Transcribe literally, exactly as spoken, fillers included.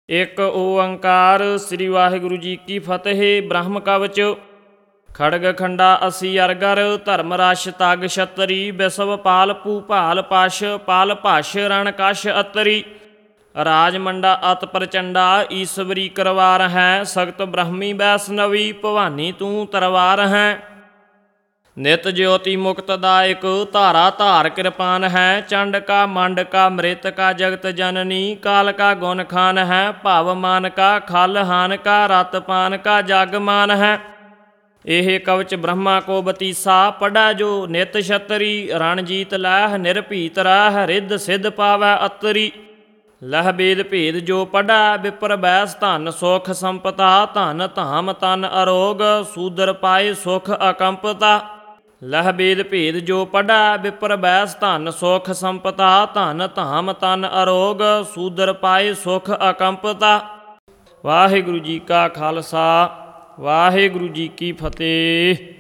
ਇੱਕ ਓੰਕਾਰ। ਸ੍ਰੀ ਵਾਹਿਗੁਰੂ ਜੀ ਕੀ ਫਤਿਹ। ਬ੍ਰਹਮ ਕਵਚ। ਖੜਗ ਖੰਡਾ ਅਸੀ ਅਰਗਰ, ਧਰਮ ਰਸ਼ ਤਗ ਛਤਰੀ। ਬਿਸਵ ਪਾਲ ਭੂਪਾਲ ਪਸ਼, ਪਾਲ ਭਸ਼ ਰਣ ਕਸ਼ ਅਤਰੀ। ਰਾਜ ਮੰਡਾ ਅਤ ਪ੍ਰਚੰਡਾ, ਈਸਵਰੀ ਕਰਵਾਰ ਹੈ। ਸਖਤ ਬ੍ਰਹਮੀ ਵੈਸਨਵੀ, ਭਵਾਨੀ ਤੂੰ ਤਰਵਾਰ ਹੈ। ਨਿਤ ਜਯੋਤੀ ਮੁਕਤ ਦਾਇਕ, ਧਾਰਾ ਧਾਰ ਕਿਰਪਾਨ ਹੈ। ਚੰਡ ਕਾ ਮੰਡ ਕਾ ਮ੍ਰਿਤ ਕਾ ਜਗਤ ਜਨਨੀ। ਕਾਲ ਕਾ ਗੁਣ ਖਾਨ ਹੈ, ਭਵ ਮਾਨ ਕਾ ਖਲ ਹਾਨ ਕਾ। ਰਤ ਪਾਨ ਕਾ ਜਗ ਮਾਨ ਹੈ। ਇਹ ਕਵਚ ਬ੍ਰਹਮਾ ਕੋ ਬਤੀਸਾ, ਪੜ੍ਹੈ ਜੋ ਨਿਤ ਛਤਰੀ। ਰਣ ਜੀਤ ਲੈਹ ਨਿਰਭੀਤ ਰਹਿ, ਰਿੱਧ ਸਿੱਧ ਪਾਵੈ ਅਤਰੀ। ਲਹ ਬੇਦ ਭੇਦ ਜੋ ਪੜ੍ਹੈ, ਵਿਪਰ ਬੈਸ ਧਨ ਸੁਖ ਸੰਪਤਾ। ਧਨ ਧਾਮ ਤਨ ਅਰੋਗ, ਸੂਦਰ ਪਾਏ ਸੁਖ ਅਕੰਪਤਾ। ਲਹ ਬੇਦ ਭੇਦ ਜੋ ਪੜ੍ਹੈ, ਵਿਪਰ ਬੈਸ ਧਨ ਸੁਖ ਸੰਪਤਾ। ਧਨ ਧਾਮ ਤਨ ਅਰੋਗ, ਸੂਦਰ ਪਾਏ ਸੁਖ ਅਕੰਪਤਾ। ਵਾਹਿਗੁਰੂ ਜੀ ਕਾ ਖਾਲਸਾ, ਵਾਹਿਗੁਰੂ ਜੀ ਕੀ ਫਤਿਹ।